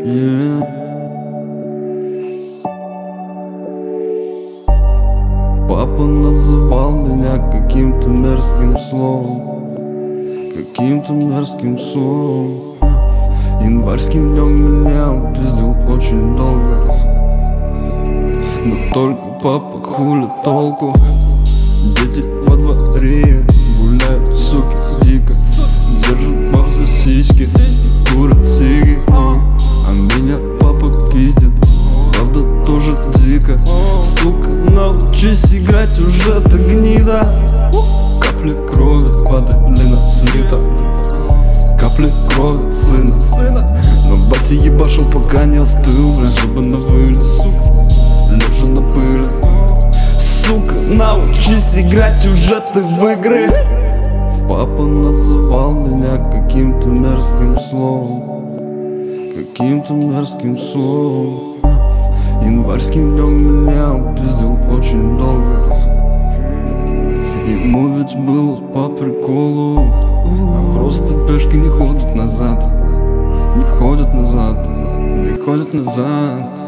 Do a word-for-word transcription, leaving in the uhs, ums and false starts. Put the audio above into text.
Yeah. Папа называл меня каким-то мерзким словом, каким-то мерзким словом. Январским днем меня упиздил очень долго, но только папа, хули толку? Дети во дворе гуляют, суки, дико держат пап за сиськи, курят сиги, а меня папа пиздит, правда тоже дико. Сука, научись играть уже, ты гнида. Капли крови падали на света, капли крови сына. Но батя ебашил, пока не остыл, бля. Зубы на вылез, сука, лежа на пыли. Сука, научись играть уже ты в игры. Папа называл меня каким-то мерзким словом, каким-то мерзким словом. Январским днем меня упиздил очень долго. Ему ведь было по приколу, а просто пешки не ходят назад, не ходят назад, не ходят назад.